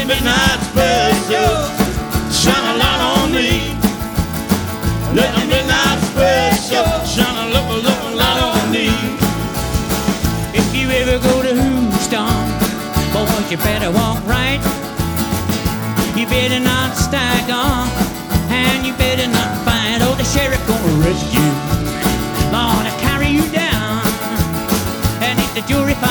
the midnight special shine a light on me. Let the midnight special shine a light on me. If you ever go to Houston, boy, you better walk right. You better not stagger, and you better not fight. Oh, the sheriff gonna rescue you, Lord, I carry you down. And if the jury finds